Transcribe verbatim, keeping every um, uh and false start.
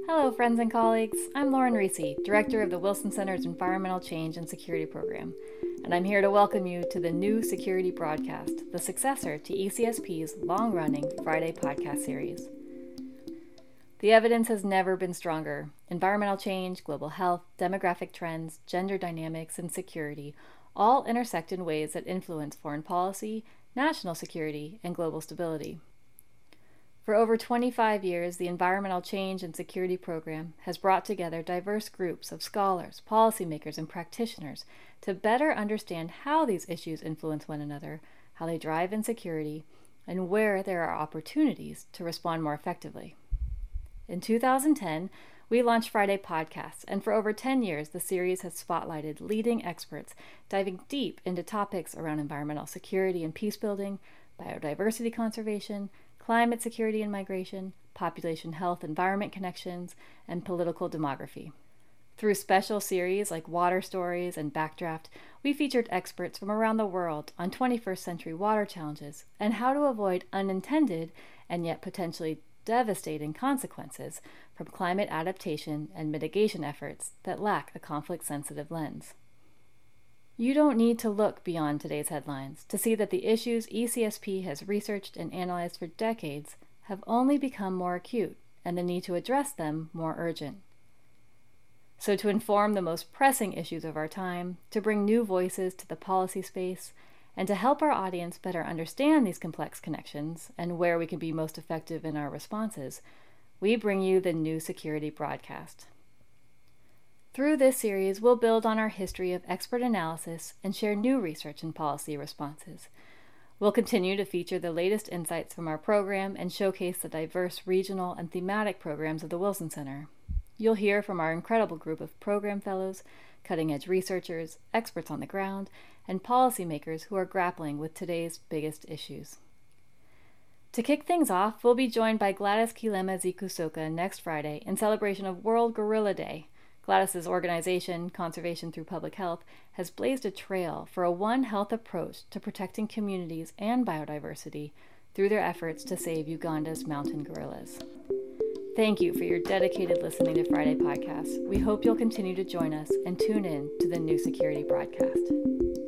Hello, friends and colleagues. I'm Lauren Reese, Director of the Wilson Center's Environmental Change and Security Program, and I'm here to welcome you to the new Security Broadcast, the successor to E C S P's long-running Friday podcast series. The evidence has never been stronger. Environmental change, global health, demographic trends, gender dynamics, and security all intersect in ways that influence foreign policy, national security, and global stability. For over twenty-five years, the Environmental Change and Security Program has brought together diverse groups of scholars, policymakers, and practitioners to better understand how these issues influence one another, how they drive insecurity, and where there are opportunities to respond more effectively. In two thousand ten, we launched Friday Podcasts, and for over ten years, the series has spotlighted leading experts diving deep into topics around environmental security and peacebuilding, biodiversity conservation, climate security and migration, population health environment connections, and political demography. Through special series like Water Stories and Backdraft, we featured experts from around the world on twenty-first century water challenges and how to avoid unintended and yet potentially devastating consequences from climate adaptation and mitigation efforts that lack a conflict-sensitive lens. You don't need to look beyond today's headlines to see that the issues E C S P has researched and analyzed for decades have only become more acute and the need to address them more urgent. So to inform the most pressing issues of our time, to bring new voices to the policy space, and to help our audience better understand these complex connections and where we can be most effective in our responses, we bring you the new Security Broadcast. Through this series, we'll build on our history of expert analysis and share new research and policy responses. We'll continue to feature the latest insights from our program and showcase the diverse regional and thematic programs of the Wilson Center. You'll hear from our incredible group of program fellows, cutting-edge researchers, experts on the ground, and policymakers who are grappling with today's biggest issues. To kick things off, we'll be joined by Gladys Kilema-Zikusoka next Friday in celebration of World Gorilla Day. Gladys's organization, Conservation Through Public Health, has blazed a trail for a One Health approach to protecting communities and biodiversity through their efforts to save Uganda's mountain gorillas. Thank you for your dedicated listening to Friday Podcasts. We hope you'll continue to join us and tune in to the new Security Broadcast.